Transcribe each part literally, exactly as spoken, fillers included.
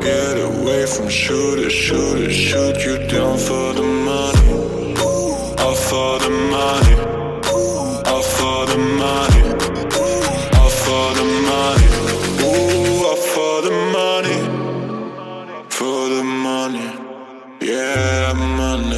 Get away from shooters, shooters, shoot you down for the money. All for the money. All for the money. All for the money. Ooh, all for the money. For the money. Yeah, money.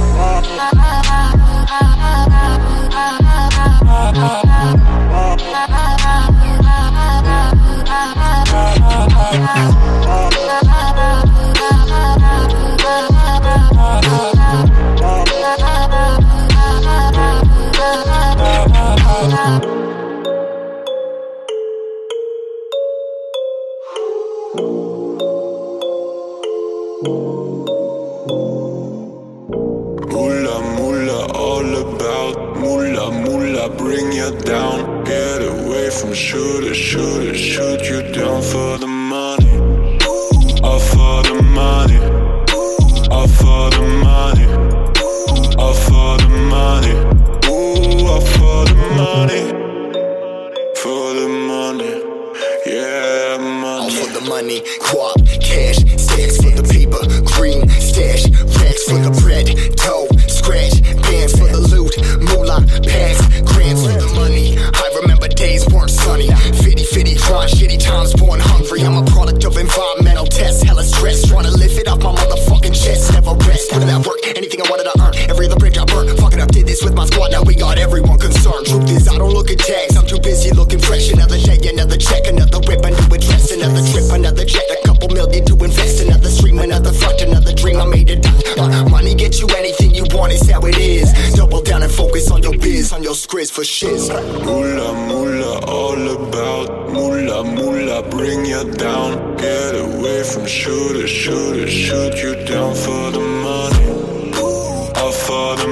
Moolah, moolah, all about moolah, moolah, bring you down. Get away from shooters, shooters, shoot you down for the money. All for the money. All for the money. All for the money. Ooh, all for the money. For the money. Yeah, money. All for the money. Guap, cash, stacks for the paper. Green, stash, racks for the bread. Dough, scratch, bands for the loot. Moolah, packs, grams for the money. I remember days weren't sunny. Fitty, fitty, grind, shitty times, born hungry. I'm a product of environmental tests. Hella stress, trying to lift it off my motherfucking chest. Never rest, put in that work, anything I wanted to earn. Every other bridge I burnt, fuck it up, did this with my squad. Now we got everyone concerned. Truth is, I don't look at tags, I'm too busy looking fresh. Another day, another check, another whip, a new address. Another trip, another jet, a couple million to invest. Another stream, another thought, another dream, I made it. Uh, money gets you anything you want, it's how it is. Double down and focus on your biz, on your scriz for shiz. Moolah, moolah, all about moolah, moolah, bring you down. Get away from shooters, shooters, shoot you down for the money. All for the